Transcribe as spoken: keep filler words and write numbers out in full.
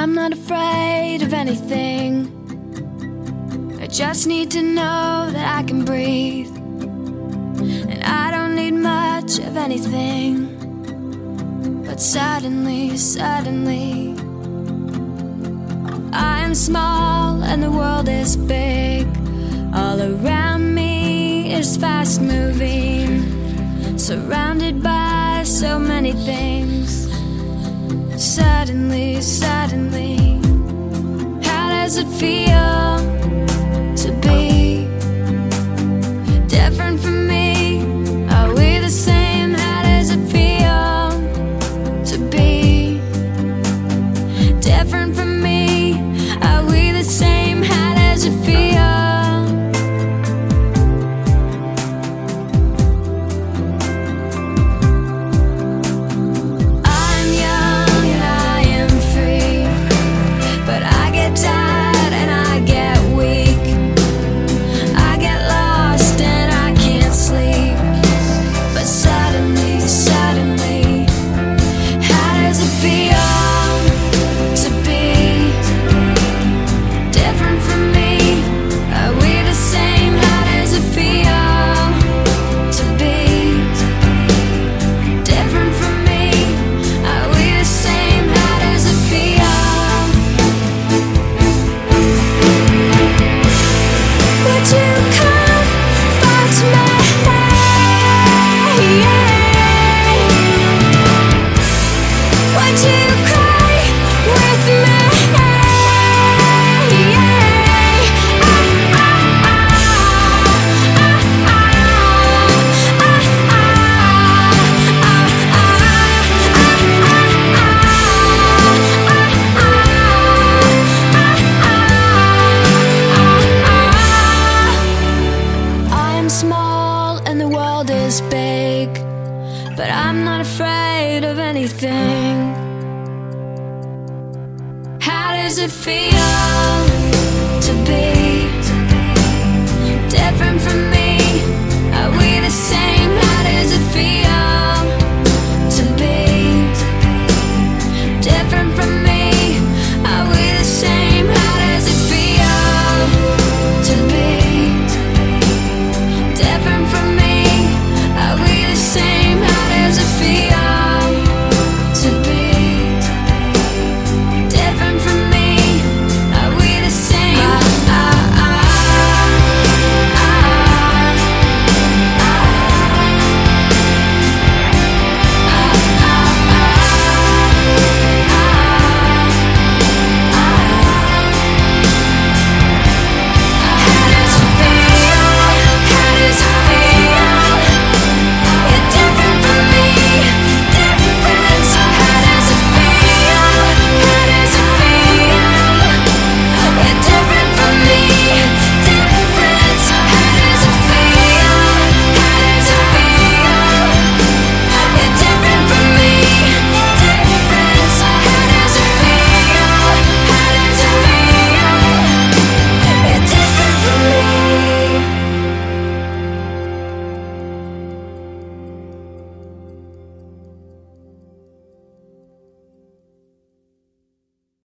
I'm not afraid of anything. I just need to know that I can breathe, and I don't need much of anything. But suddenly, suddenly, I am small and the world is big. All around me is fast moving, surrounded by so many things. Suddenly, suddenly, how does it feel to be different from me? Are we the same? How does it feel to be different from me? Are we the same? How does it feel? I'm young and I am free, but I get tired and I get weak. I get lost and I can't sleep. But suddenly, suddenly, how does it feel to be different from me? Are we the same? How does it feel to be different from me? Are we the same? How does it feel? Would you come fight me? Would you cry with me? I am small and the world is big, but I'm not afraid of anything. How does it feel to be